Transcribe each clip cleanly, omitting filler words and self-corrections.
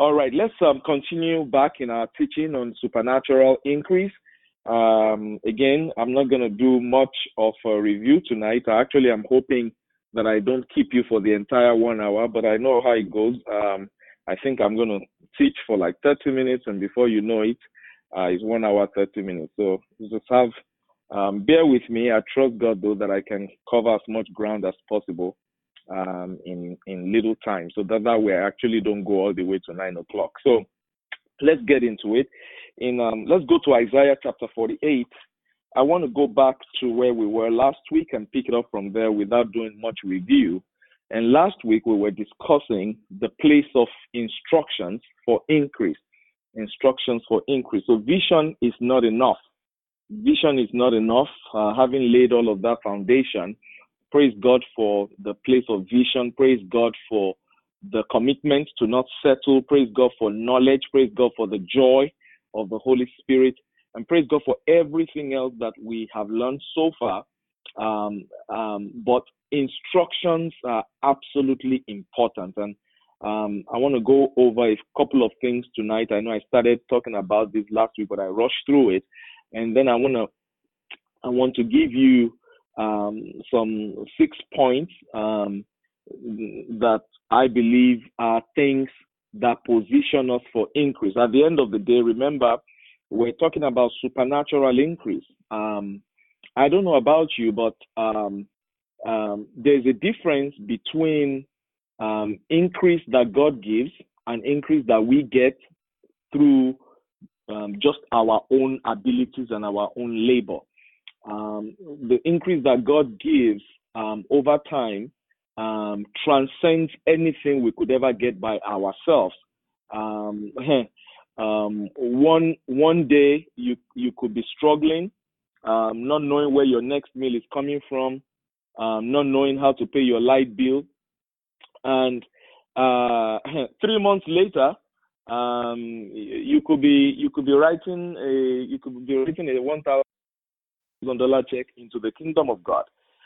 All right, let's continue back in our teaching on supernatural increase. Again, I'm not going to do much of a review tonight. Actually, I'm hoping that I don't keep you for the entire 1 hour, but I know how it goes. I think I'm going to teach for like 30 minutes, and before you know it, it's 1 hour, 30 minutes. So just bear with me. I trust God, though, that I can cover as much ground as possible in little time, so that way I actually don't go all the way to 9 o'clock. So let's get into it. Let's go to Isaiah chapter 48. I want to go back to where we were last week and pick it up from there without doing much review. And last week we were discussing the place of instructions for increase. Instructions for increase. So vision is not enough. Vision is not enough. Having laid all of that foundation, praise God for the place of vision. Praise God for the commitment to not settle. Praise God for knowledge. Praise God for the joy of the Holy Spirit. And praise God for everything else that we have learned so far. But instructions are absolutely important. And I want to go over a couple of things tonight. I know I started talking about this last week, but I rushed through it. And then I want to give you some 6 points that I believe are things that position us for increase. At the end of the day, remember, we're talking about supernatural increase. I don't know about you, but there's a difference between increase that God gives and increase that we get through just our own abilities and our own labor. The increase that God gives over time transcends anything we could ever get by ourselves. One day you could be struggling, not knowing where your next meal is coming from, not knowing how to pay your light bill, and 3 months later, you could be writing a $1,000 check into the kingdom of God.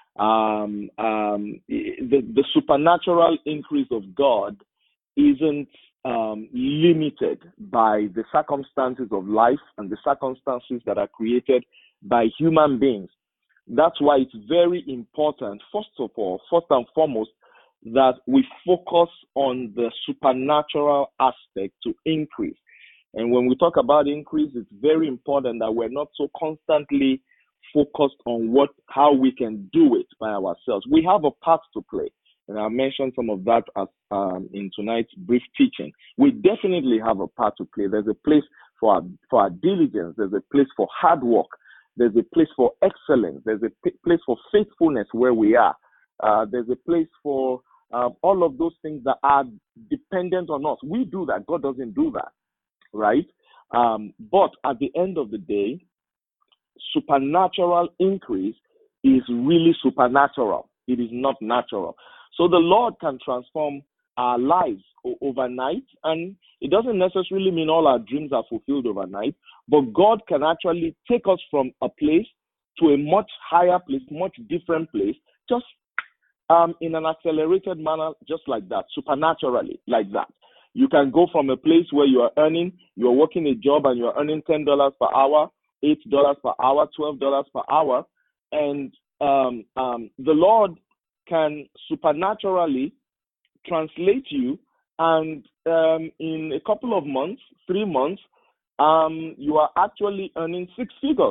The supernatural increase of God isn't limited by the circumstances of life and the circumstances that are created by human beings. That's why it's very important, first and foremost, that we focus on the supernatural aspect to increase. And when we talk about increase, it's very important that we're not so constantly focused on how we can do it by ourselves. We have a part to play, and I mentioned some of that in tonight's brief teaching. We definitely have a part to play. There's a place for our diligence. There's a place for hard work. There's a place for excellence. There's a place for faithfulness where we are. There's a place for all of those things that are dependent on us. We do that. God doesn't do that, right? But at the end of the day, supernatural increase is really supernatural. It is not natural. So the Lord can transform our lives overnight, and it doesn't necessarily mean all our dreams are fulfilled overnight, but God can actually take us from a place to a much higher place, much different place, just in an accelerated manner, just like that, supernaturally, like that. You can go from a place where you're working a job and you're earning $10 per hour, $8 per hour, $12 per hour, and the Lord can supernaturally translate you, and in a couple of months, 3 months, you are actually earning 6 figures.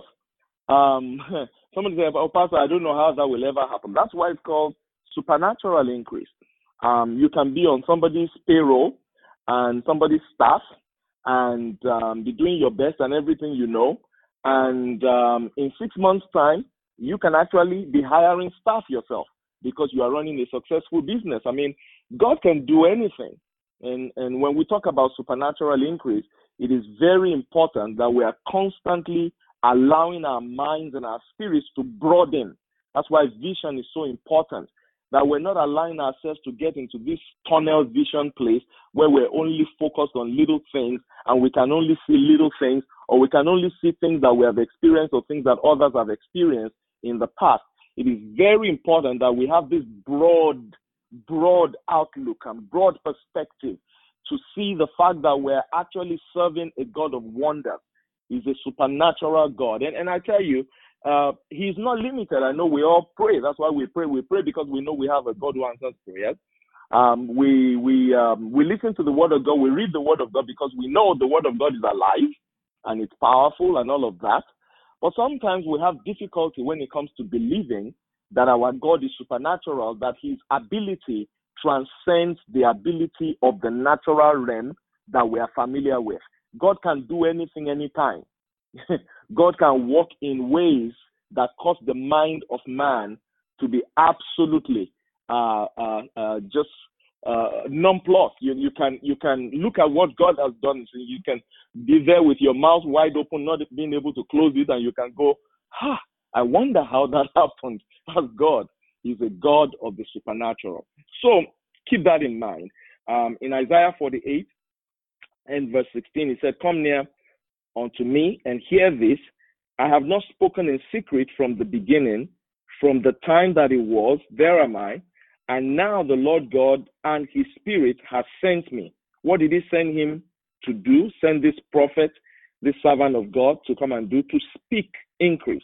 Somebody says, "Oh, Pastor, I don't know how that will ever happen." That's why it's called supernatural increase. You can be on somebody's payroll and somebody's staff and be doing your best and everything you know. And in 6 months' time, you can actually be hiring staff yourself because you are running a successful business. I mean, God can do anything. And when we talk about supernatural increase, it is very important that we are constantly allowing our minds and our spirits to broaden. That's why vision is so important, that we're not allowing ourselves to get into this tunnel vision place where we're only focused on little things and we can only see little things, or we can only see things that we have experienced or things that others have experienced in the past. It is very important that we have this broad outlook and broad perspective to see the fact that we're actually serving a God of wonders. He's a supernatural God. And I tell you, he's not limited. I know we all pray. That's why we pray. We pray because we know we have a God who answers prayers. We listen to the word of God. We read the word of God because we know the word of God is alive and it's powerful and all of that. But sometimes we have difficulty when it comes to believing that our God is supernatural, that his ability transcends the ability of the natural realm that we are familiar with. God can do anything, anytime. God can work in ways that cause the mind of man to be absolutely just nonplussed. You can look at what God has done. So you can be there with your mouth wide open, not being able to close it, and you can go, I wonder how that happened. As God is a God of the supernatural. So keep that in mind. In Isaiah 48 and verse 16, he said, "Come near unto me and hear this. I have not spoken in secret from the beginning, from the time that it was, there am I. And now the Lord God and his Spirit has sent me." What did he send him to do? Send this prophet, this servant of God, to come and do? To speak increase,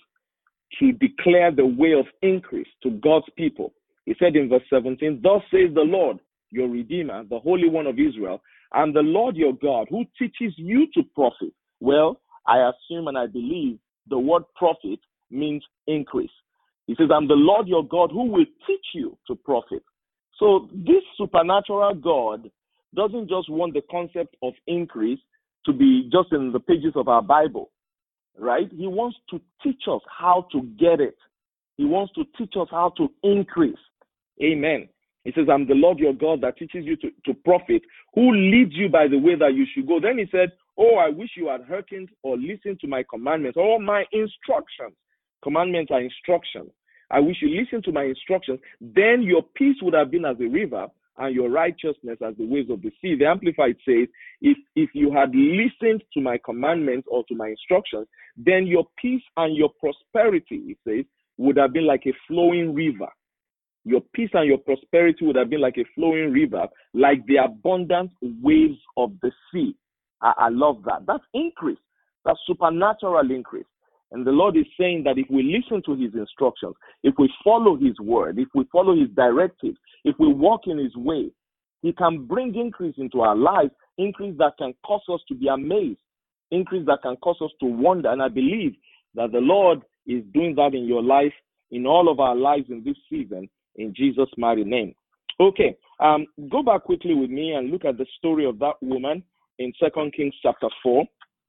to declare the way of increase to God's people. He said in verse 17, "Thus says the Lord, your Redeemer, the Holy One of Israel, and the Lord your God, who teaches you to profit." Well, I assume and I believe the word profit means increase. He says, "I'm the Lord your God who will teach you to profit." So this supernatural God doesn't just want the concept of increase to be just in the pages of our Bible, right? He wants to teach us how to get it. He wants to teach us how to increase. Amen. He says, "I'm the Lord your God that teaches you to profit, who leads you by the way that you should go." Then he said, "Oh, I wish you had hearkened or listened to my commandments or my instructions." Commandments are instructions. "I wish you listened to my instructions. Then your peace would have been as a river and your righteousness as the waves of the sea." The Amplified says, if you had listened to my commandments or to my instructions, then your peace and your prosperity, it says, would have been like a flowing river. Your peace and your prosperity would have been like a flowing river, like the abundant waves of the sea. I love that. That's increase. That's supernatural increase. And the Lord is saying that if we listen to his instructions, if we follow his word, if we follow his directives, if we walk in his way, he can bring increase into our lives, increase that can cause us to be amazed, increase that can cause us to wonder. And I believe that the Lord is doing that in your life, in all of our lives in this season, in Jesus' mighty name. Okay, go back quickly with me and look at the story of that woman in 2 Kings chapter 4.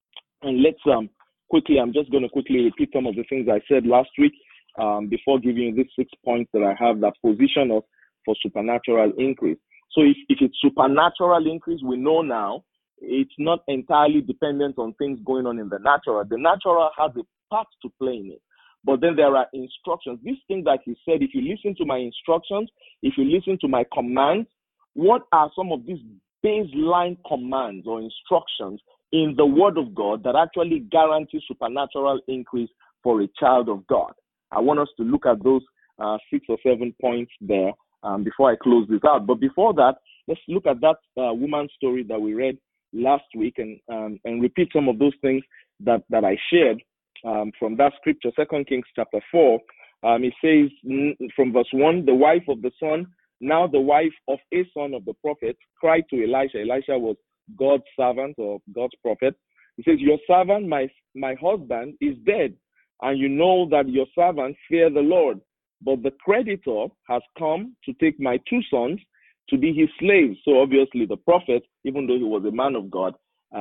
And let's quickly, I'm just going to quickly repeat some of the things I said last week before giving you these 6 points that I have that position us for supernatural increase. So if it's supernatural increase, we know now it's not entirely dependent on things going on in the natural. The natural has a part to play in it. But then there are instructions. This thing that he said, if you listen to my instructions, if you listen to my commands, what are some of these baseline commands or instructions in the word of God that actually guarantee supernatural increase for a child of God? I want us to look at those 6 or 7 points there before I close this out. But before that, let's look at that woman's story that we read last week and repeat some of those things that I shared from that scripture, 2 Kings chapter 4. It says from verse 1, "The wife of the son, now the wife of a son of the prophet, cried to Elisha." Elisha was God's servant or God's prophet. He says, "Your servant, my husband, is dead, and you know that your servant fear the Lord. But the creditor has come to take my 2 sons to be his slaves." So obviously the prophet, even though he was a man of God,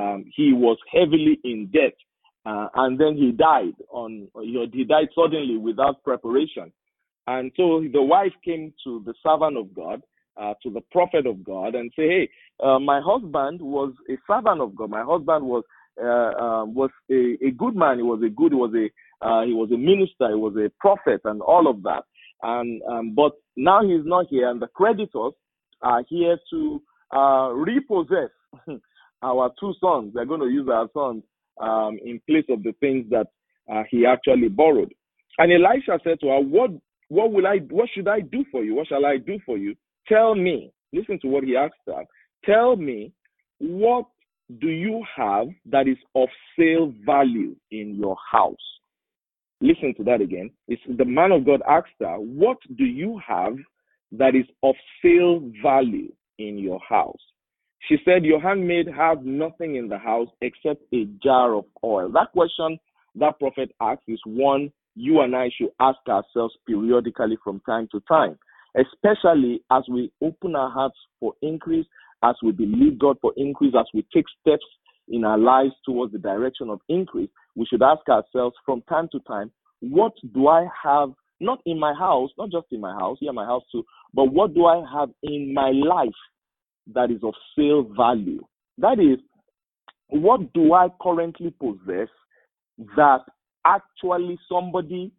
he was heavily in debt. And then he died he died suddenly without preparation. And so the wife came to the servant of God, to the prophet of God, and say, "Hey, my husband was a servant of God. My husband was a good man. He was a minister. He was a prophet, and all of that. And but now he's not here, and the creditors are here to repossess our 2 sons. They're going to use our sons in place of the things that he actually borrowed." And Elisha said to her, what should I do for you? What shall I do for you? Tell me." Listen to what he asked her. "Tell me what do you have that is of sale value in your house? Listen to that again. It's the man of God asked her, what do you have that is of sale value in your house? She said, your handmaid has nothing in the house except a jar of oil. That question that prophet asked is one you and I should ask ourselves periodically from time to time, especially as we open our hearts for increase, as we believe God for increase, as we take steps in our lives towards the direction of increase. We should ask ourselves from time to time, what do I have, not in my house, not just in my house, yeah, my house too, but what do I have in my life that is of sale value? That is, what do I currently possess that actually somebody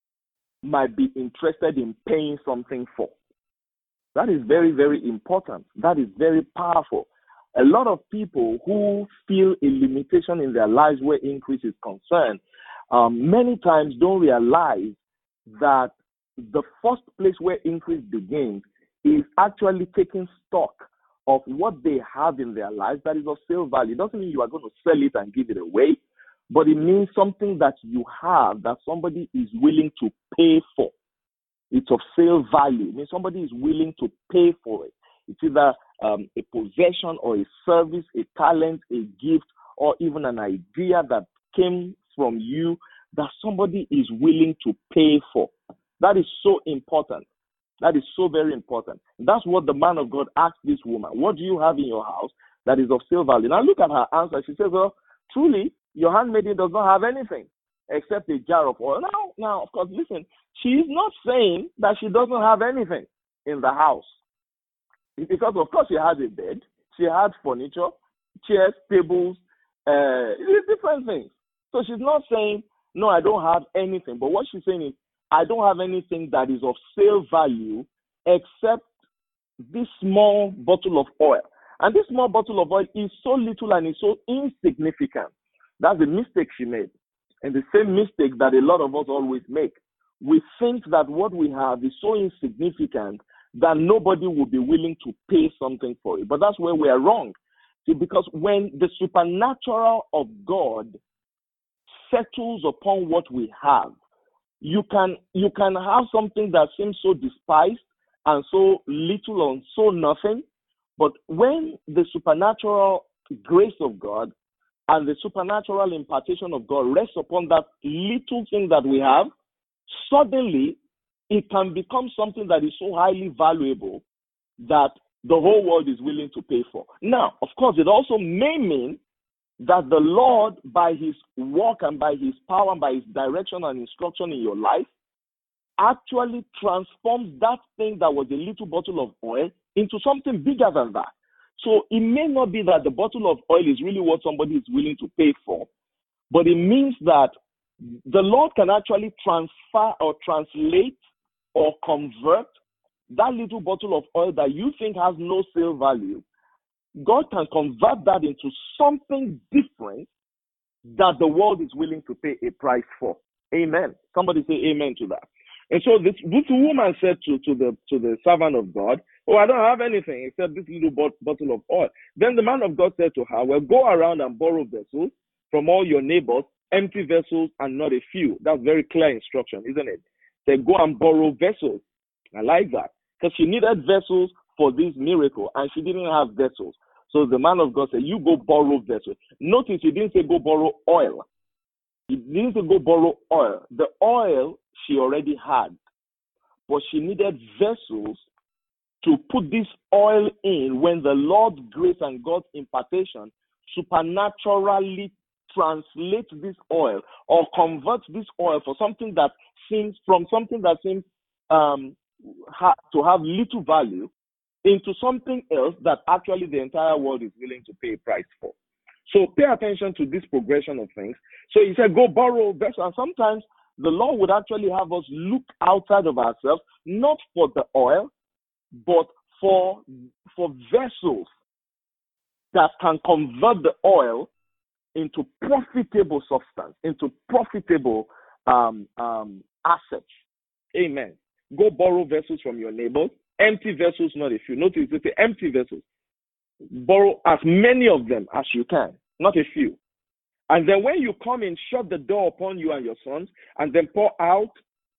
might be interested in paying something for? That is very, very important. That is very powerful. A lot of people who feel a limitation in their lives where increase is concerned, many times don't realize that the first place where increase begins is actually taking stock of what they have in their lives that is of sale value. It doesn't mean you are going to sell it and give it away, but it means something that you have that somebody is willing to pay for. It's of sale value. It means somebody is willing to pay for it. It's either a possession or a service, a talent, a gift, or even an idea that came from you that somebody is willing to pay for. That is so important. That is so very important. That's what the man of God asked this woman. What do you have in your house that is of sale value? Now look at her answer. She says, well, truly, your handmaiden does not have anything except a jar of oil. Now, of course, listen, she is not saying that she doesn't have anything in the house. Because, of course, she has a bed, she has furniture, chairs, tables, different things. So she's not saying, no, I don't have anything. But what she's saying is, I don't have anything that is of sale value except this small bottle of oil. And this small bottle of oil is so little and is so insignificant. That's the mistake she made. And the same mistake that a lot of us always make. We think that what we have is so insignificant that nobody will be willing to pay something for it. But that's where we are wrong. See, because when the supernatural of God settles upon what we have, you can have something that seems so despised and so little and so nothing. But when the supernatural grace of God and the supernatural impartation of God rests upon that little thing that we have, suddenly it can become something that is so highly valuable that the whole world is willing to pay for. Now, of course, it also may mean that the Lord, by his work and by his power and by his direction and instruction in your life, actually transforms that thing that was a little bottle of oil into something bigger than that. So it may not be that the bottle of oil is really what somebody is willing to pay for, but it means that the Lord can actually transfer or translate or convert that little bottle of oil that you think has no sale value. God can convert that into something different that the world is willing to pay a price for. Amen. Somebody say amen to that. And so this woman said to the servant of God, oh, I don't have anything except this little bottle of oil. Then the man of God said to her, well, go around and borrow vessels from all your neighbors, empty vessels and not a few. That's very clear instruction, isn't it? Say, go and borrow vessels. I like that. Because she needed vessels for this miracle, and she didn't have vessels. So the man of God said, you go borrow vessels. Notice he didn't say go borrow oil. He didn't say go borrow oil. The oil she already had, but she needed vessels to put this oil in when the Lord's grace and God's impartation supernaturally translates this oil or converts this oil for something that seems to have little value into something else that actually the entire world is willing to pay a price for. So pay attention to this progression of things. So he said, go borrow vessels. And sometimes the Lord would actually have us look outside of ourselves, not for the oil, but for vessels that can convert the oil into profitable substance, into profitable assets. Amen. Go borrow vessels from your neighbors. Empty vessels, not a few. Notice they say empty vessels. Borrow as many of them as you can, not a few. And then when you come in, shut the door upon you and your sons, and then pour out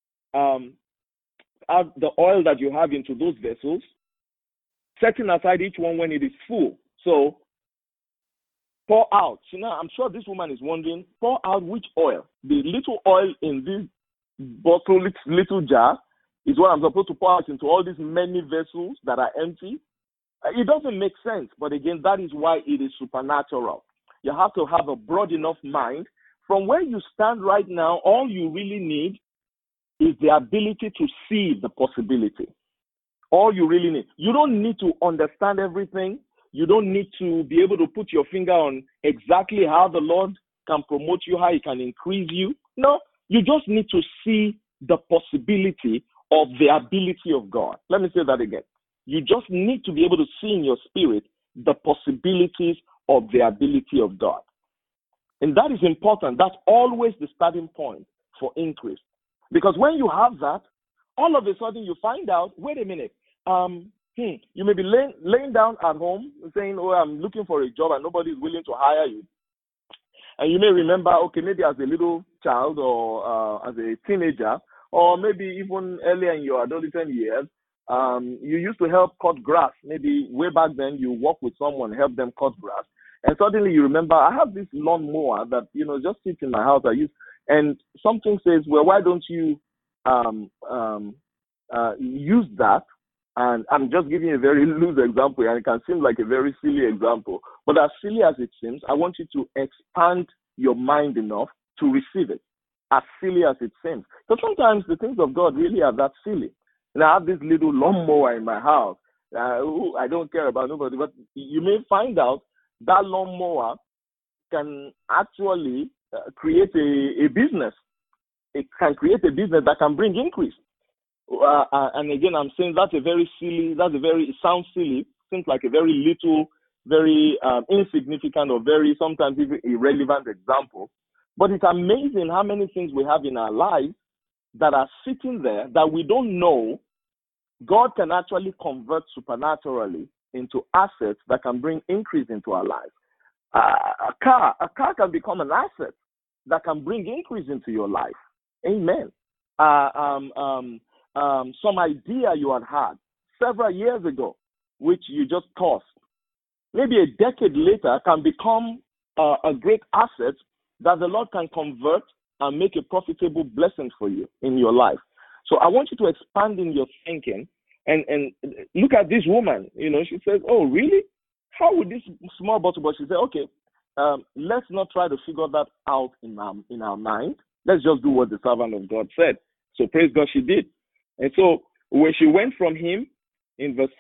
the oil that you have into those vessels, setting aside each one when it is full. So pour out. So now I'm sure this woman is wondering, pour out which oil? The little oil in this bottle, little jar, is what I'm supposed to pour out into all these many vessels that are empty? It doesn't make sense. But again, that is why it is supernatural. You have to have a broad enough mind. From where you stand right now, all you really need is the ability to see the possibility. All you really need. You don't need to understand everything. You don't need to be able to put your finger on exactly how the Lord can promote you, how he can increase you. No, you just need to see the possibility of the ability of God. Let me say that again. You just need to be able to see in your spirit the possibilities of the ability of God. And that is important. That's always the starting point for increase. Because when you have that, all of a sudden you find out, wait a minute, you may be laying down at home saying, oh, I'm looking for a job and nobody is willing to hire you. And you may remember, okay, maybe as a little child or as a teenager, or maybe even earlier in your adolescent years, you used to help cut grass. Maybe way back then you work with someone, help them cut grass. And suddenly you remember, I have this lawnmower that, just sits in my house. And something says, well, why don't you use that? And I'm just giving a very loose example, and it can seem like a very silly example. But as silly as it seems, I want you to expand your mind enough to receive it, as silly as it seems. Because sometimes the things of God really are that silly. And I have this little lawnmower in my house. I don't care about nobody, but you may find out that lawnmower can actually create a business. It can create a business that can bring increase. And again, I'm saying it sounds silly, seems like a very little, very insignificant or very sometimes even irrelevant example. But it's amazing how many things we have in our lives that are sitting there that we don't know God can actually convert supernaturally into assets that can bring increase into our lives. A car can become an asset that can bring increase into your life. Amen. Some idea you had several years ago, which you just tossed, maybe a decade later can become a great asset that the Lord can convert and make a profitable blessing for you in your life. So I want you to expand in your thinking and look at this woman. She says, oh, really? How would this small bottle? But she said, okay, let's not try to figure that out in our mind. Let's just do what the servant of God said. So praise God, she did. And so when she went from him, in verse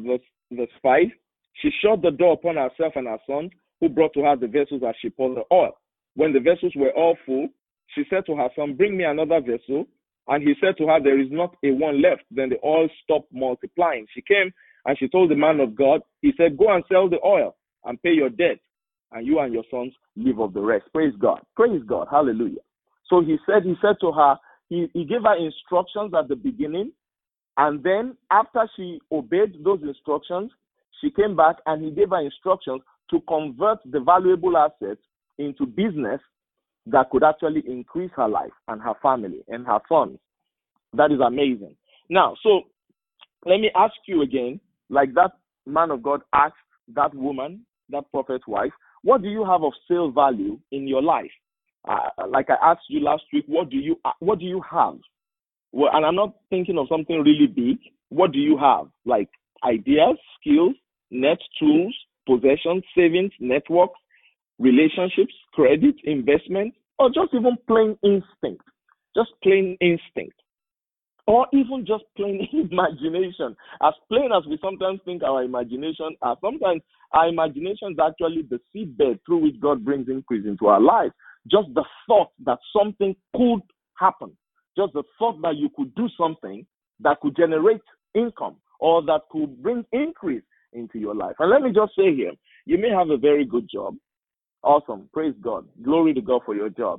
5, she shut the door upon herself and her sons, who brought to her the vessels as she poured the oil. When the vessels were all full, she said to her son, bring me another vessel. And he said to her, there is not a one left. Then the oil stopped multiplying. She came and she told the man of God, he said, go and sell the oil and pay your debt, and you and your sons live of the rest. Praise God. Praise God. Hallelujah. So he said to her, he gave her instructions at the beginning, and then after she obeyed those instructions, she came back and he gave her instructions to convert the valuable assets into business that could actually increase her life and her family and her sons. That is amazing. Now, so let me ask you again, like that man of God asked that woman, that prophet's wife, what do you have of sale value in your life? Like I asked you last week, what do you have? Well, and I'm not thinking of something really big. What do you have? Like ideas, skills, net tools, possessions, savings, networks, relationships, credit, investment, or just even plain instinct? Just plain instinct. Or even just plain imagination. As plain as we sometimes think our imagination are, sometimes our imagination is actually the seedbed through which God brings increase into our life. Just the thought that something could happen. Just the thought that you could do something that could generate income or that could bring increase into your life. And let me just say here, you may have a very good job. Awesome. Praise God. Glory to God for your job.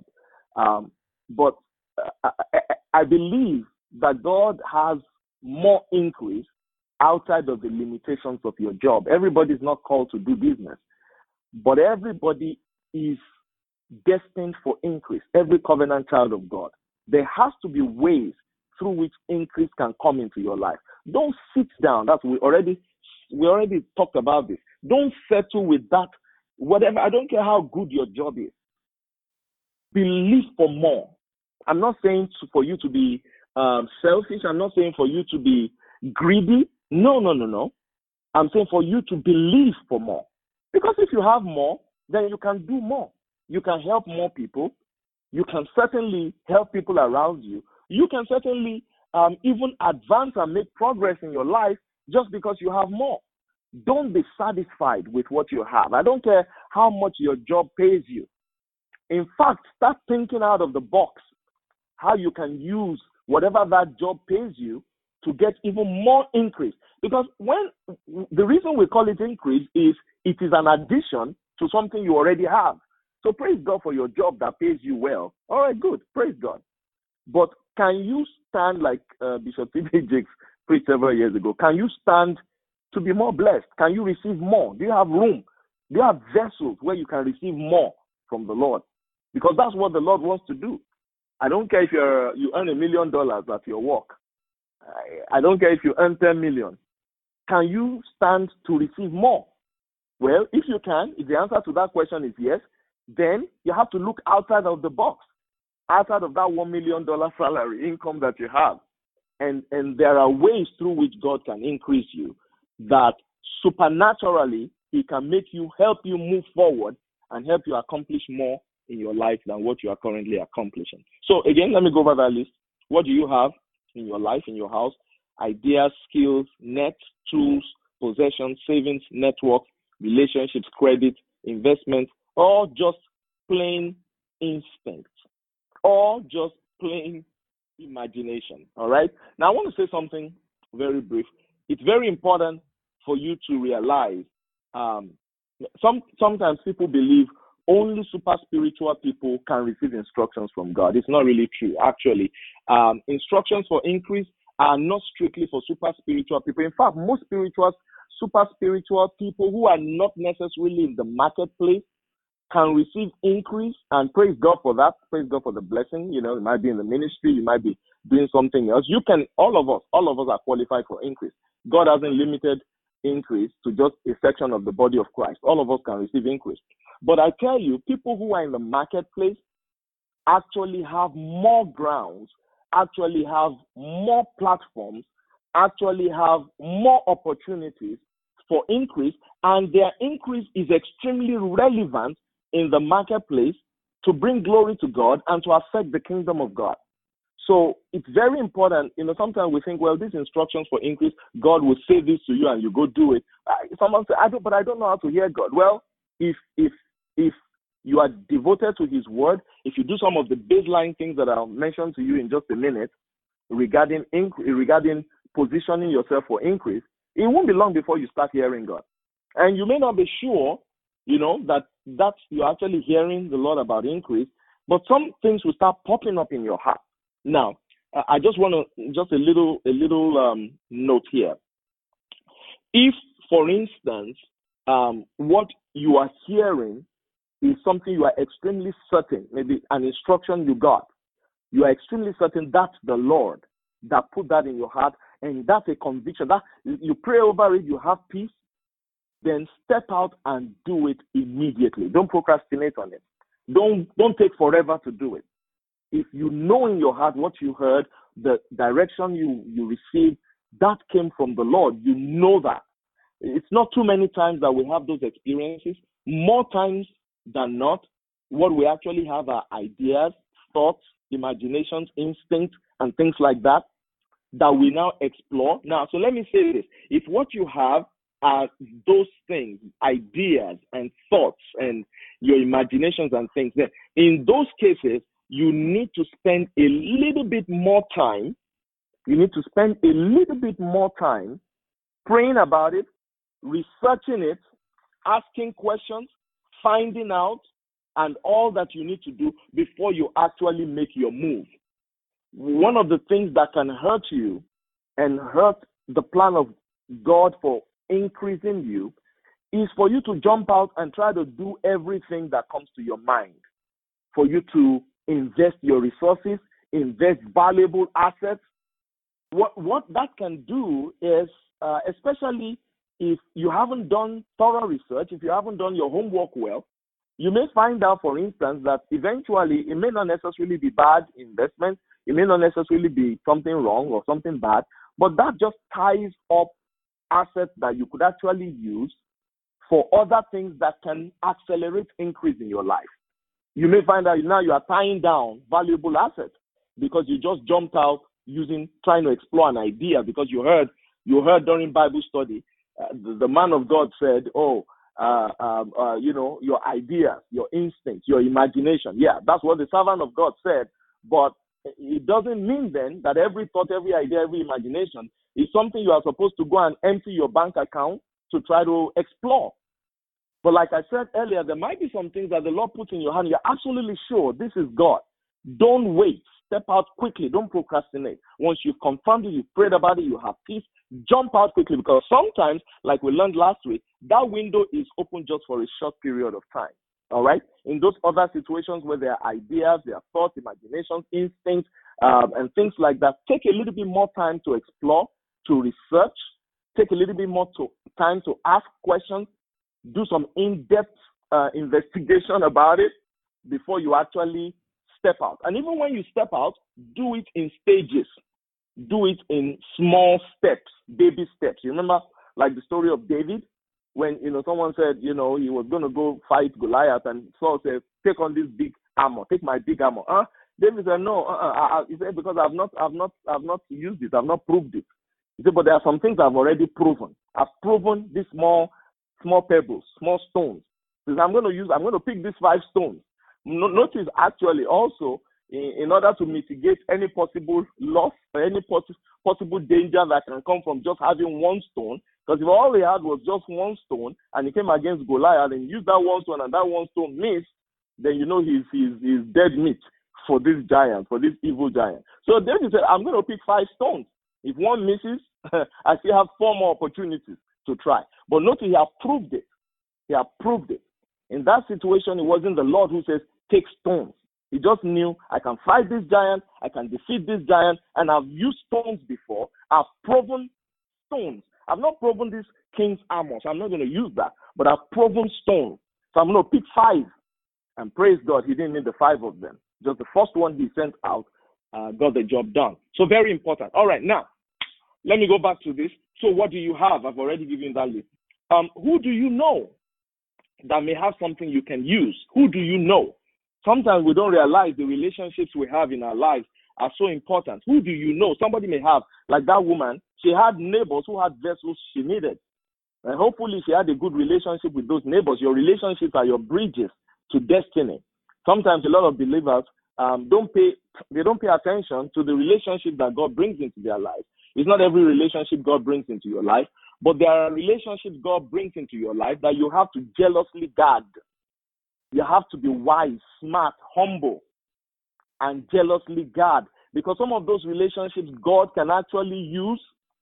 But I believe that God has more increase outside of the limitations of your job. Everybody is not called to do business, but everybody is destined for increase. Every covenant child of God. There has to be ways through which increase can come into your life. Don't sit down. We already talked about this. Don't settle with that. Whatever, I don't care how good your job is. Believe for more. I'm not saying for you to be selfish. I'm not saying for you to be greedy. No. I'm saying for you to believe for more. Because if you have more, then you can do more. You can help more people. You can certainly help people around you. You can certainly even advance and make progress in your life just because you have more. Don't be satisfied with what you have. I don't care how much your job pays you. In fact, start thinking out of the box how you can use whatever that job pays you to get even more increase. Because the reason we call it increase is it is an addition to something you already have. So praise God for your job that pays you well. All right, good. Praise God. But can you stand like Bishop T.B. Jakes preached several years ago? Can you stand to be more blessed? Can you receive more? Do you have room? Do you have vessels where you can receive more from the Lord? Because that's what the Lord wants to do. I don't care if you earn $1 million at your work. I don't care if you earn 10 million. Can you stand to receive more? Well, if you can, if the answer to that question is yes, then you have to look outside of the box, outside of that $1 million salary income that you have. And there are ways through which God can increase you that supernaturally He can help you move forward and help you accomplish more in your life than what you are currently accomplishing. So again, let me go over that list. What do you have in your life, in your house? Ideas, skills, nets, tools, possessions, savings, networks, relationships, credit, investments, or just plain instinct, or just plain imagination. All right? Now, I want to say something very brief. It's very important for you to realize sometimes people believe only super spiritual people can receive instructions from God. It's not really true. Actually, instructions for increase are not strictly for super spiritual people. In fact, most super spiritual people who are not necessarily in the marketplace can receive increase, and praise God for that. Praise God for the blessing. You might be in the ministry, you might be doing something else. All of us are qualified for increase. God hasn't limited increase to just a section of the body of Christ. All of us can receive increase. But I tell you, people who are in the marketplace actually have more grounds, actually have more platforms, actually have more opportunities for increase, and their increase is extremely relevant in the marketplace to bring glory to God and to affect the kingdom of God. So it's very important. Sometimes we think, well, these instructions for increase, God will say this to you and you go do it. Someone says, I don't know how to hear God. Well, if you are devoted to His word, if you do some of the baseline things that I'll mention to you in just a minute regarding positioning yourself for increase, it won't be long before you start hearing God. And you may not be sure, that you're actually hearing the Lord about increase, but some things will start popping up in your heart. Now, I just want a little note here. If, for instance, what you are hearing is something you are extremely certain, maybe an instruction you got, you are extremely certain that's the Lord that put that in your heart, and that's a conviction, that you pray over it, you have peace, then step out and do it immediately. Don't procrastinate on it. Don't take forever to do it. If you know in your heart what you heard, the direction you received, that came from the Lord, you know that. It's not too many times that we have those experiences. More times than not, what we actually have are ideas, thoughts, imaginations, instincts, and things like that we now explore. Now, so let me say this. If what you have are those things, ideas and thoughts and your imaginations and things, then in those cases, you need to spend a little bit more time. You need to spend a little bit more time praying about it, researching it, asking questions, finding out, and all that you need to do before you actually make your move. One of the things that can hurt you and hurt the plan of God for increasing you is for you to jump out and try to do everything that comes to your mind, for you to invest your resources, invest valuable assets. What that can do is, especially if you haven't done thorough research, if you haven't done your homework well, you may find out, for instance, that eventually it may not necessarily be bad investment, it may not necessarily be something wrong or something bad, but that just ties up assets that you could actually use for other things that can accelerate increase in your life. You may find that now you are tying down valuable assets because you just jumped out trying to explore an idea because you heard during Bible study, the man of God said, your ideas, your instincts, your imagination. Yeah, that's what the servant of God said. But it doesn't mean then that every thought, every idea, every imagination is something you are supposed to go and empty your bank account to try to explore. But like I said earlier, there might be some things that the Lord puts in your hand. You're absolutely sure this is God. Don't wait. Step out quickly. Don't procrastinate. Once you've confirmed it, you've prayed about it, you have peace, jump out quickly, because sometimes, like we learned last week, that window is open just for a short period of time. All right? In those other situations where there are ideas, there are thoughts, imaginations, instincts, and things like that, take a little bit more time to explore, to research, take a little bit more time to ask questions, do some in-depth investigation about it before you actually step out. And even when you step out, do it in stages. Do it in small steps, baby steps. You remember, like the story of David, when someone said he was going to go fight Goliath, and Saul said, "Take on this big armor. Take my big armor." David said, "No." He said, "Because I've not used it. I've not proved it." He said, "But there are some things I've already proven. I've proven these small pebbles, small stones. He said, I'm going to pick these 5 stones." Notice actually also, in order to mitigate any possible loss or any possible danger that can come from just having one stone, because if all he had was just one stone and he came against Goliath and used that one stone and that one stone missed, then he's dead meat for this giant, for this evil giant. So David said, I'm going to pick 5 stones. If one misses, I still have 4 more opportunities to try. But notice he have proved it. He have proved it. In that situation, it wasn't the Lord who says, take stones. He just knew, I can fight this giant, I can defeat this giant, and I've used stones before. I've proven stones. I've not proven this king's armor, so I'm not going to use that. But I've proven stones. So I'm going to pick 5. And praise God, he didn't need the 5 of them. Just the first one he sent out got the job done. So very important. All right, now, let me go back to this. So what do you have? I've already given that list. Who do you know that may have something you can use? Who do you know? Sometimes we don't realize the relationships we have in our lives are so important. Who do you know? Somebody may have, like that woman, she had neighbors who had vessels she needed. And hopefully she had a good relationship with those neighbors. Your relationships are your bridges to destiny. Sometimes a lot of believers don't pay attention to the relationship that God brings into their life. It's not every relationship God brings into your life, but there are relationships God brings into your life that you have to jealously guard. You have to be wise, smart, humble, and jealously guard, because some of those relationships God can actually use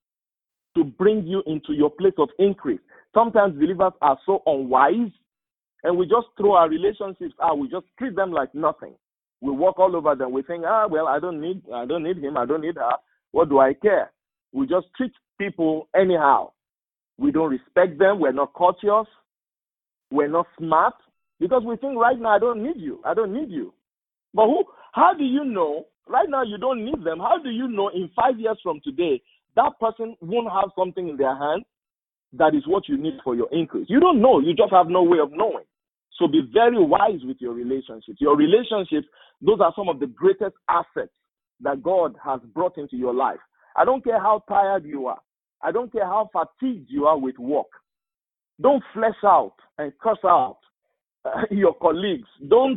to bring you into your place of increase. Sometimes believers are so unwise, and we just throw our relationships out. We just treat them like nothing. We walk all over them. We think, well, I don't need him. I don't need her. What do I care? We just treat people anyhow. We don't respect them. We're not courteous. We're not smart, because we think right now, I don't need you. I don't need you. But how do you know? Right now, you don't need them. How do you know in 5 years from today, that person won't have something in their hand that is what you need for your increase? You don't know. You just have no way of knowing. So be very wise with your relationships. Your relationships, those are some of the greatest assets that God has brought into your life. I don't care how tired you are. I don't care how fatigued you are with work. Don't flesh out and curse out your colleagues. Don't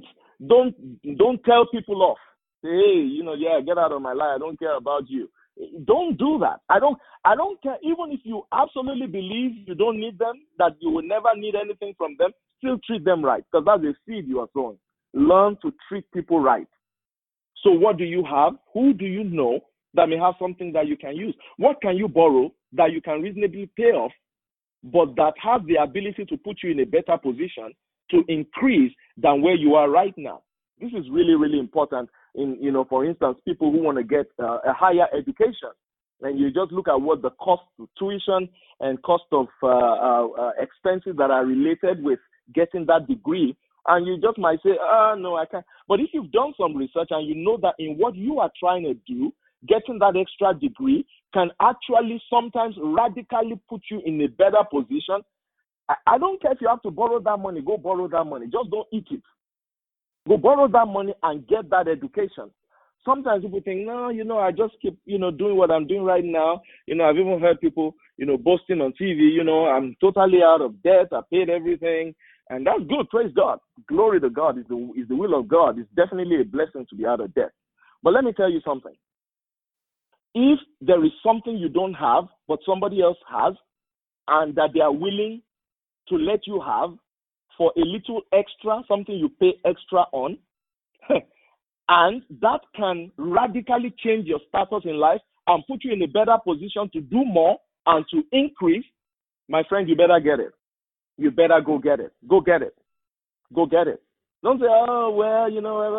tell people off. Say, hey, get out of my life. I don't care about you. Don't do that. I don't care. Even if you absolutely believe you don't need them, that you will never need anything from them, still treat them right, because that's a seed you are sowing. Learn to treat people right. So what do you have? Who do you know that may have something that you can use? What can you borrow that you can reasonably pay off, but that has the ability to put you in a better position to increase than where you are right now. This is really, really important. For instance, people who want to get a higher education, and you just look at what the cost of tuition and cost of expenses that are related with getting that degree, and you just might say, no, I can't. But if you've done some research and you know that in what you are trying to do, getting that extra degree can actually sometimes radically put you in a better position. I don't care if you have to borrow that money, go borrow that money. Just don't eat it. Go borrow that money and get that education. Sometimes people think, no, I just keep, doing what I'm doing right now. I've even heard people, boasting on TV, I'm totally out of debt. I paid everything. And that's good. Praise God. Glory to God is the will of God. It's definitely a blessing to be out of debt. But let me tell you something. If there is something you don't have, but somebody else has, and that they are willing to let you have for a little extra, something you pay extra on, and that can radically change your status in life and put you in a better position to do more and to increase, my friend, you better get it. You better go get it. Go get it. Go get it. Don't say, oh, well,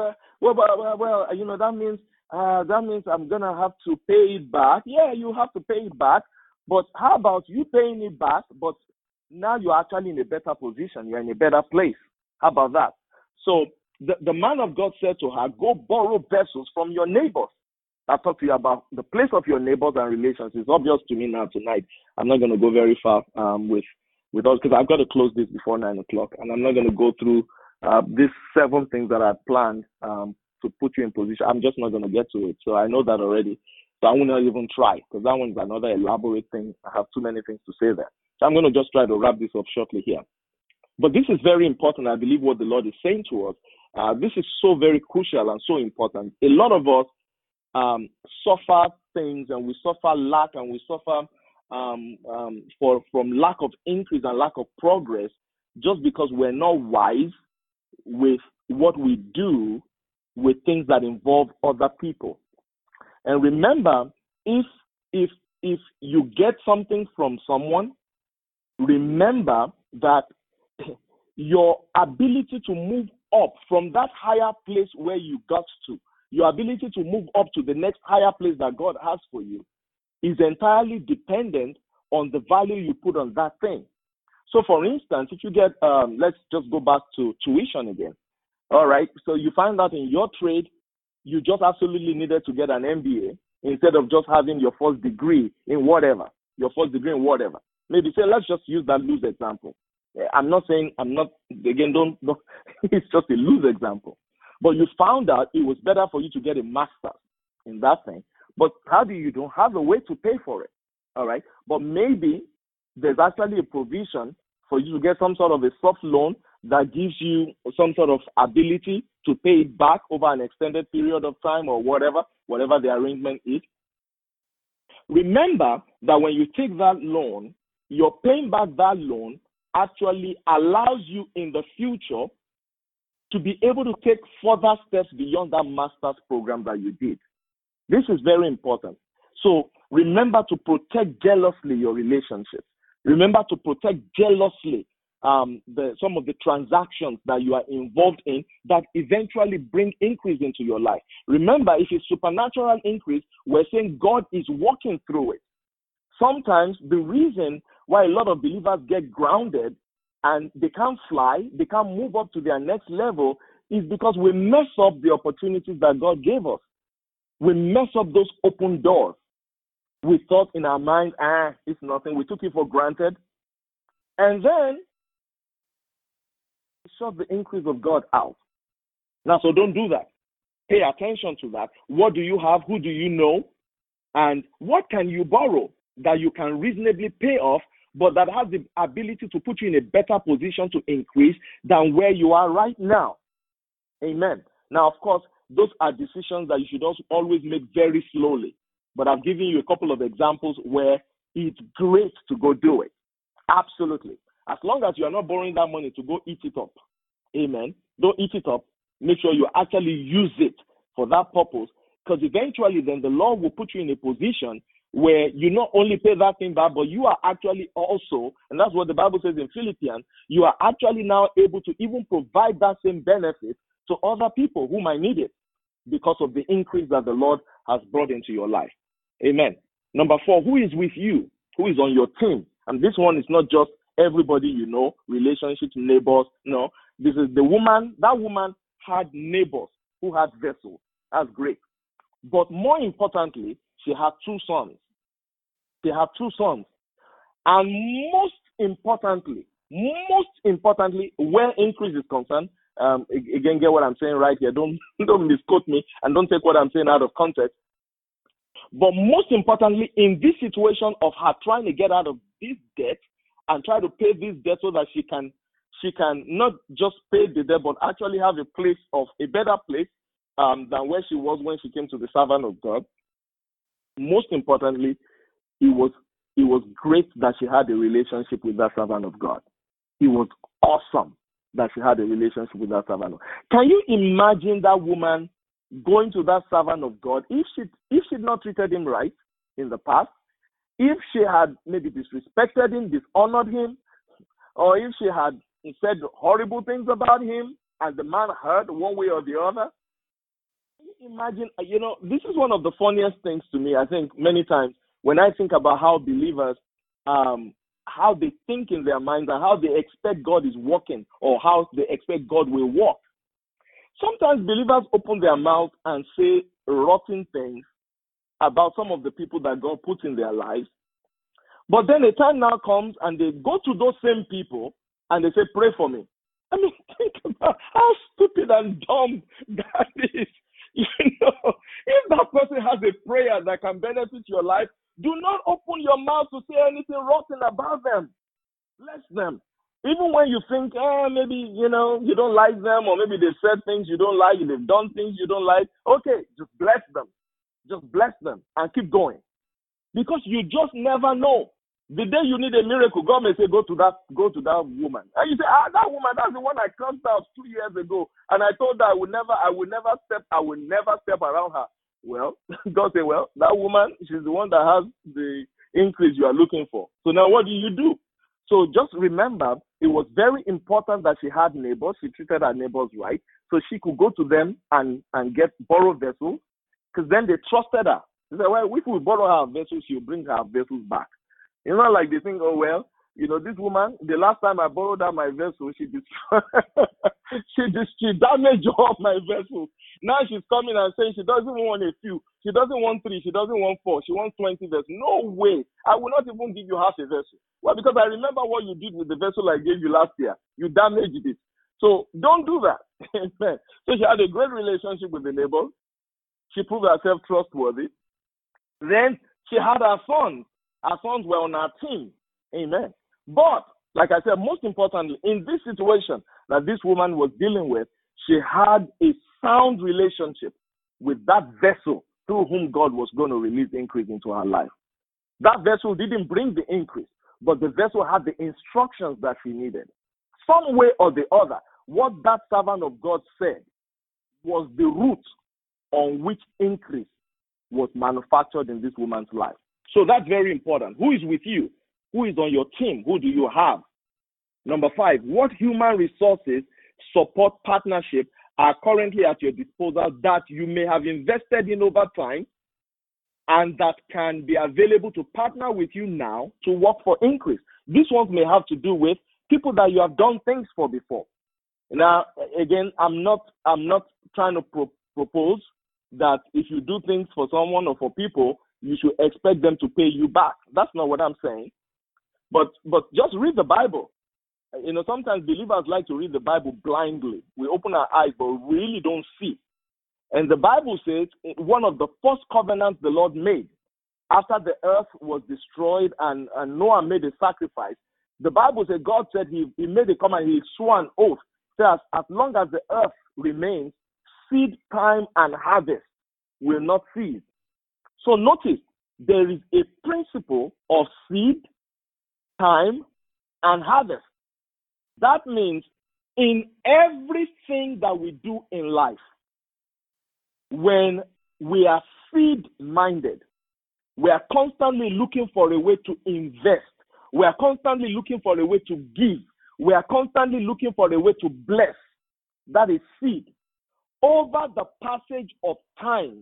that means I'm going to have to pay it back. Yeah, you have to pay it back. But how about you paying it back, but now you're actually in a better position. You're in a better place. How about that? So the man of God said to her, go borrow vessels from your neighbors. I talked to you about the place of your neighbors and relations. It's obvious to me now tonight. I'm not going to go very far with us because I've got to close this before 9 o'clock. And I'm not going to go through these 7 things that I planned to put you in position. I'm just not going to get to it. So I know that already. So I will not even try because that one's another elaborate thing. I have too many things to say there. So I'm going to just try to wrap this up shortly here. But this is very important. I believe what the Lord is saying to us. This is so very crucial and so important. A lot of us suffer things and we suffer lack and we suffer from lack of increase and lack of progress just because we're not wise with what we do with things that involve other people. And remember, if you get something from someone, remember that your ability to move up from that higher place where you got to, your ability to move up to the next higher place that God has for you is entirely dependent on the value you put on that thing. So for instance, if you get, let's just go back to tuition again. All right. So you find out in your trade, you just absolutely needed to get an MBA instead of just having your first degree in whatever, Maybe say, let's just use that loose example. Don't, it's just a loose example. But you found out it was better for you to get a master's in that thing. But you don't have a way to pay for it. All right. But maybe there's actually a provision for you to get some sort of a soft loan that gives you some sort of ability to pay it back over an extended period of time or whatever the arrangement is. Remember that when you take that loan, you're paying back that loan actually allows you in the future to be able to take further steps beyond that master's program that you did. This is very important. So remember to protect jealously your relationships. Remember to protect jealously some of the transactions that you are involved in that eventually bring increase into your life. Remember, if it's supernatural increase, we're saying God is working through it. Sometimes the reason why a lot of believers get grounded and they can't fly, they can't move up to their next level is because we mess up the opportunities that God gave us. We mess up those open doors. We thought in our mind, it's nothing. We took it for granted. And then we shut the increase of God out. Now, so don't do that. Pay attention to that. What do you have? Who do you know? And what can you borrow that you can reasonably pay off, but that has the ability to put you in a better position to increase than where you are right now? Amen. Now, of course, those are decisions that you should also always make very slowly. But I've given you a couple of examples where it's great to go do it. Absolutely. As long as you are not borrowing that money to go eat it up. Amen. Don't eat it up. Make sure you actually use it for that purpose, because eventually then the Lord will put you in a position where you not only pay that thing back, but you are actually also, and that's what the Bible says in Philippians, you are actually now able to even provide that same benefit to other people who might need it because of the increase that the Lord has brought into your life. Amen. Number 4, who is with you? Who is on your team? And this one is not just everybody you know, relationships, neighbors. No, this is the woman. That woman had neighbors who had vessels. That's great. But more importantly, she had 2 sons. She had 2 sons. And most importantly, where increase is concerned, again, get what I'm saying right here. Don't misquote me and don't take what I'm saying out of context. But most importantly, in this situation of her trying to get out of this debt and try to pay this debt so that she can not just pay the debt, but actually have a better place than where she was when she came to the servant of God. Most importantly, it was great that she had a relationship with that servant of God. It was awesome that she had a relationship with that servant of God. Can you imagine that woman going to that servant of God if she'd not treated him right in the past, if she had maybe disrespected him, dishonored him, or if she had said horrible things about him and the man heard one way or the other? Imagine, this is one of the funniest things to me, I think, many times when I think about how believers, how they think in their minds and how they expect God is working or how they expect God will work. Sometimes believers open their mouth and say rotten things about some of the people that God puts in their lives. But then a time now comes and they go to those same people and they say, pray for me. I mean, think about how stupid and dumb that is. If that person has a prayer that can benefit your life, do not open your mouth to say anything rotten about them. Bless them. Even when you think, maybe, you don't like them, or maybe they've said things you don't like, they've done things you don't like, okay, just bless them. Just bless them and keep going. Because you just never know. The day you need a miracle, God may say, go to that woman. And you say, that woman, that's the one I cursed out 2 years ago. And I told her I will never step around her. Well, God say, well, that woman, she's the one that has the increase you are looking for. So now what do? So just remember, it was very important that she had neighbors. She treated her neighbors right. So she could go to them and borrow vessels, because then they trusted her. They said, well, if we borrow her vessels, she'll bring her vessels back. It's not like they think, oh, well, this woman, the last time I borrowed her my vessel, she damaged all my vessels. Now she's coming and saying she doesn't want a few. She doesn't want 3. She doesn't want 4. She wants 20 vessels. No way. I will not even give you half a vessel. Well, because I remember what you did with the vessel I gave you last year. You damaged it. So don't do that. So she had a great relationship with the neighbors. She proved herself trustworthy. Then she had her sons. Her sons were on her team. Amen. But, like I said, most importantly, in this situation that this woman was dealing with, she had a sound relationship with that vessel through whom God was going to release increase into her life. That vessel didn't bring the increase, but the vessel had the instructions that she needed. Some way or the other, what that servant of God said was the root on which increase was manufactured in this woman's life. So that's very important. Who is with you? Who is on your team? Who do you have? Number 5, what human resources, support, partnership are currently at your disposal that you may have invested in over time and that can be available to partner with you now to work for increase? These ones may have to do with people that you have done things for before. Now, again, I'm not trying to propose that if you do things for someone or for people, you should expect them to pay you back. That's not what I'm saying. But just read the Bible. Sometimes believers like to read the Bible blindly. We open our eyes, but we really don't see. And the Bible says one of the first covenants the Lord made after the earth was destroyed and Noah made a sacrifice. The Bible says God said he made a covenant, he swore an oath. Says as long as the earth remains, seed time and harvest will not cease. So notice, there is a principle of seed, time, and harvest. That means in everything that we do in life, when we are seed-minded, We are constantly looking for a way to invest. We are constantly looking for a way to give. We are constantly looking for a way to bless. That is seed. Over the passage of time,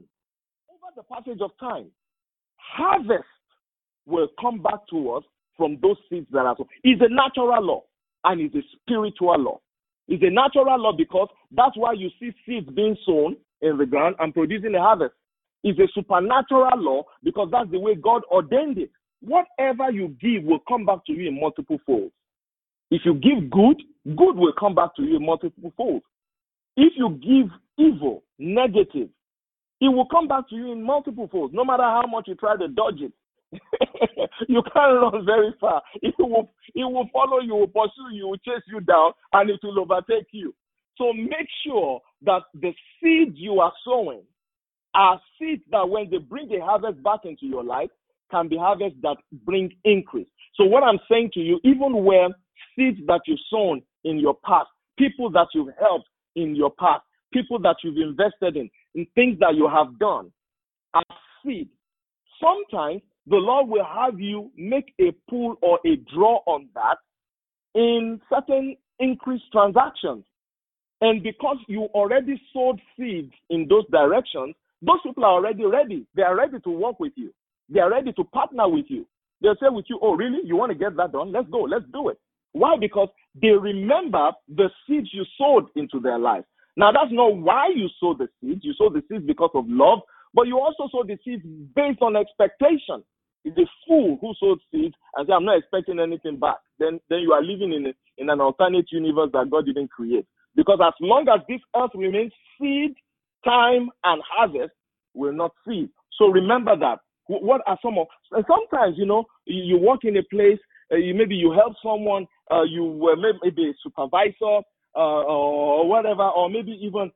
harvest will come back to us from those seeds that are sown. It's a natural law and it's a spiritual law. It's a natural law because that's why you see seeds being sown in the ground and producing a harvest. It's a supernatural law because that's the way God ordained it. Whatever you give will come back to you in multiple folds. If you give good, good will come back to you in multiple folds. If you give evil, negative, it will come back to you in multiple folds, no matter how much you try to dodge it. You can't run very far. It will follow you, will pursue you, will chase you down, and it will overtake you. So make sure that the seeds you are sowing are seeds that when they bring a harvest back into your life, can be harvests that bring increase. So what I'm saying to you, even where seeds that you've sown in your past, people that you've helped in your past, people that you've invested in things that you have done, are seed. Sometimes the Lord will have you make a pull or a draw on that in certain increased transactions. And because you already sowed seeds in those directions, those people are already ready. They are ready to work with you. They are ready to partner with you. They'll say with you, oh, really? You want to get that done? Let's go. Let's do it. Why? Because they remember the seeds you sowed into their life. Now, that's not why you sowed the seeds. You sowed the seeds because of love, but you also sowed the seeds based on expectation. It's a fool who sowed seeds and said, I'm not expecting anything back. Then you are living in an alternate universe that God didn't create. Because as long as this earth remains, seed, time, and harvest will not cease. So remember that. What are some of, and sometimes, you work in a place, maybe you help someone, you were maybe a supervisor or whatever, or maybe even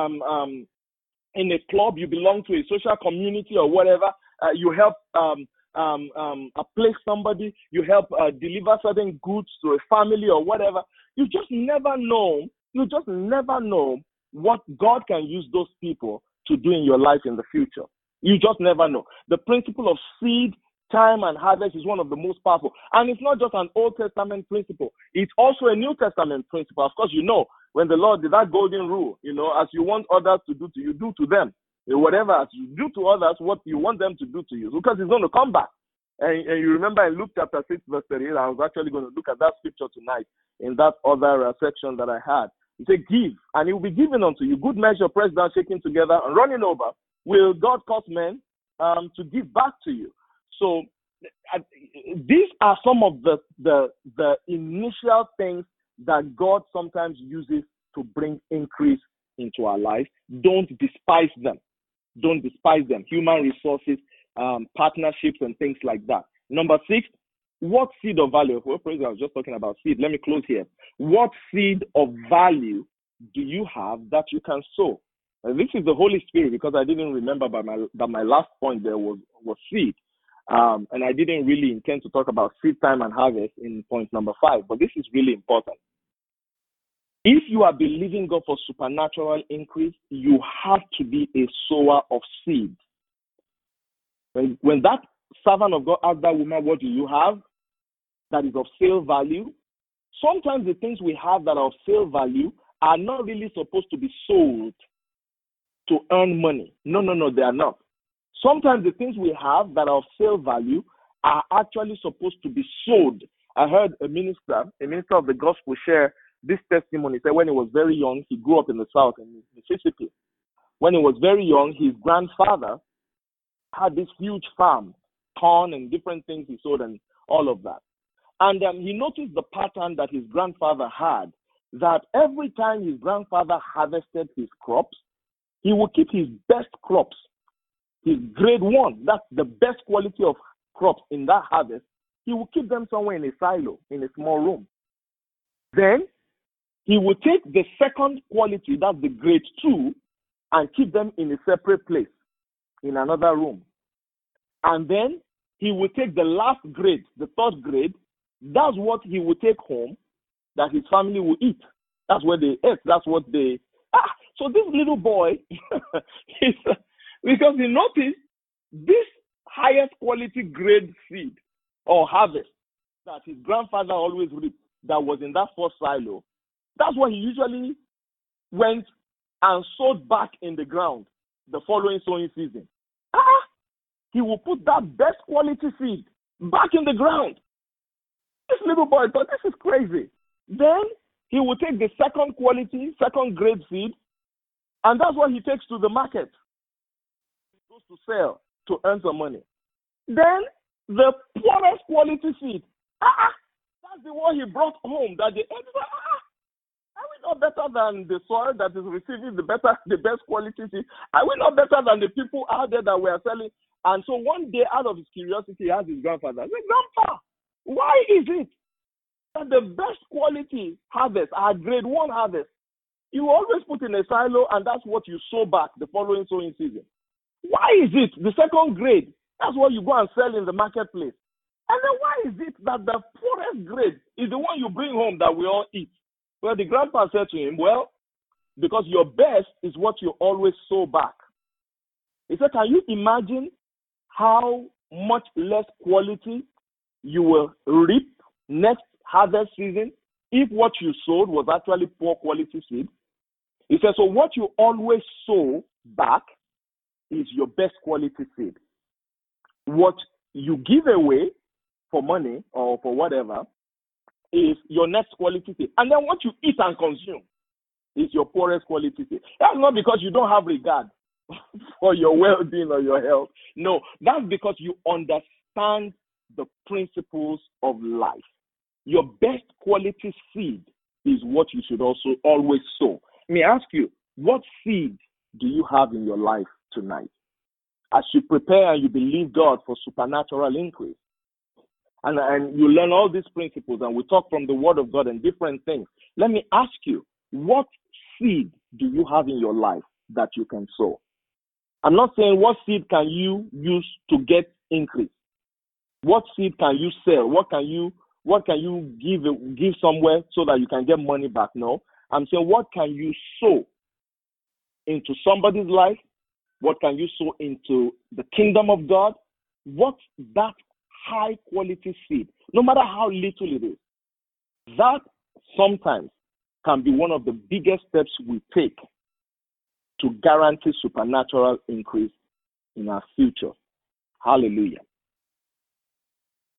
in a club, you belong to a social community or whatever, you help place somebody, you help deliver certain goods to a family or whatever. You just never know what God can use those people to do in your life in the future. You just never know. The principle of seed, time, and harvest is one of the most powerful. And it's not just an Old Testament principle. It's also a New Testament principle. Of course, when the Lord did that golden rule, as you want others to do to you, do to them. Whatever as you do to others, what you want them to do to you. Because it's going to come back. And you remember in Luke chapter 6, verse 38, I was actually going to look at that scripture tonight in that other section that I had. He said, give, and it will be given unto you. Good measure, pressed down, shaken together, and running over. Will God cause men to give back to you? So these are some of the initial things that God sometimes uses to bring increase into our life. Don't despise them. Don't despise them. Human resources, partnerships, and things like that. Number 6, what seed of value? Well, I was just talking about seed. Let me close here. What seed of value do you have that you can sow? And this is the Holy Spirit, because I didn't remember that my last point there was seed. And I didn't really intend to talk about seed time and harvest in point number 5, but this is really important. If you are believing God for supernatural increase, you have to be a sower of seed. When that servant of God asked that woman, what do you have that is of sale value? Sometimes the things we have that are of sale value are not really supposed to be sold to earn money. No, they are not. Sometimes the things we have that are of sale value are actually supposed to be sold. I heard a minister of the gospel share this testimony. He said when he was very young, he grew up in the South, in Mississippi. When he was very young, his grandfather had this huge farm, corn and different things he sold and all of that. And he noticed the pattern that his grandfather had, that every time his grandfather harvested his crops, he would keep his best crops, his grade 1, that's the best quality of crops in that harvest, he would keep them somewhere in a silo, in a small room. Then he would take the second quality, that's the grade 2, and keep them in a separate place, in another room. And then he would take the last grade, the third grade, that's what he would take home, that his family would eat. That's what they ate. That's what they... So this little boy, because he noticed this highest quality grade seed or harvest that his grandfather always reaped that was in that first silo, that's what he usually went and sowed back in the ground the following sowing season. He will put that best quality seed back in the ground. This little boy thought, this is crazy. Then he will take the second quality, second grade seed, and that's what he takes to the market. He goes to sell to earn some money. Then the poorest quality seed, that's the one he brought home that the end are we not better than the soil that is receiving the best quality seed? Are we not better than the people out there that we are selling? And so one day, out of his curiosity, he asked his grandfather, Grandpa, why is it that the best quality harvest, our grade 1 harvest, you always put in a silo and that's what you sow back the following sowing season? Why is it the second grade, that's what you go and sell in the marketplace? And then why is it that the poorest grade is the one you bring home that we all eat? Well, the grandpa said to him, well, because your best is what you always sow back. He said, can you imagine how much less quality you will reap next harvest season if what you sowed was actually poor quality seed? He said, so what you always sow back is your best quality seed. What you give away for money or for whatever is your next quality seed. And then what you eat and consume is your poorest quality seed. That's not because you don't have regard for your well-being or your health. No, that's because you understand the principles of life. Your best quality seed is what you should also always sow. Let me ask you, what seed do you have in your life tonight? As you prepare and you believe God for supernatural increase, and you learn all these principles, and we talk from the Word of God and different things, let me ask you, what seed do you have in your life that you can sow? I'm not saying what seed can you use to get increase. What seed can you sell? What can you give somewhere so that you can get money back? No. I'm saying, what can you sow into somebody's life? What can you sow into the kingdom of God? What's that high quality seed? No matter how little it is, that sometimes can be one of the biggest steps we take to guarantee supernatural increase in our future. Hallelujah.